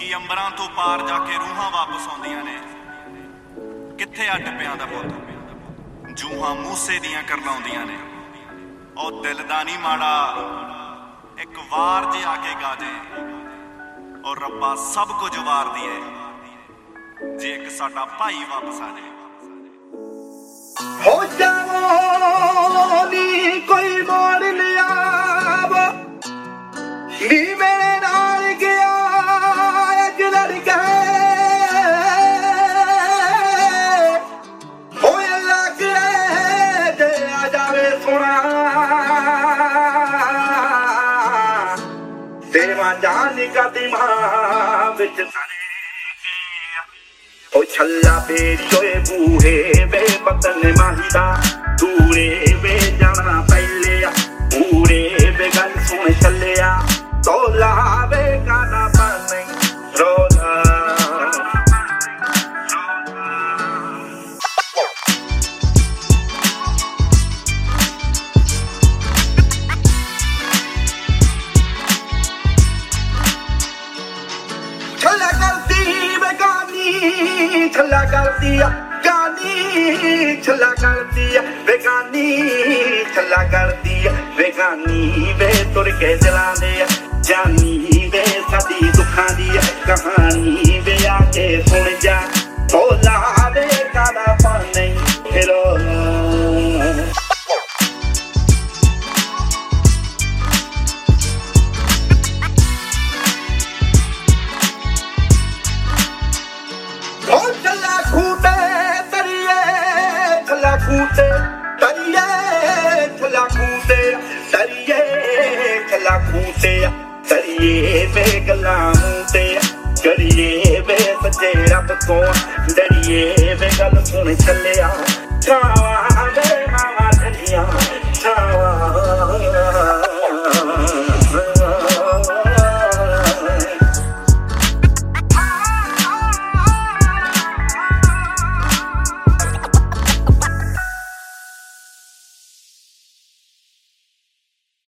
कि अंबरां तो पार जाके रूहां वापस आउंदियां ने। कित्थे आ टप्पियां दा पुत्त जूहां मूसे दियां कर लाउंदियां ने। ओ दिल दा नी माड़ा एक वार जे आके गा दे और रब्बा सब कुछ वार दिए जे एक साडा भाई वापस आ जाए। हो जाओ नी कोई मोड़ लिया नी मेरे नाल गया अज लड़ गए हो लग जे आ जावे सोना तेरा जान का दिमाग विच ओ छल्ला बेचोए बूहे वे बतन माहिदा दूरे वे जाना पहले पूरे वे गल सुन चलिया तो लावे गाना बने रोला छल्ला करती बेगानी छल्ला करती गानी छल्ला करती बेगानी छल्ला करती बेगानी वे तुर के दिलां दे जानी वे साडी दुखां दी कहानी वे आके सुन जा ओ लावे गाना पाने रोला कूटे तरिए छला कूटे तरिए छला कूटे तरिए वे गला मूटे करिए वे सच्चे रब को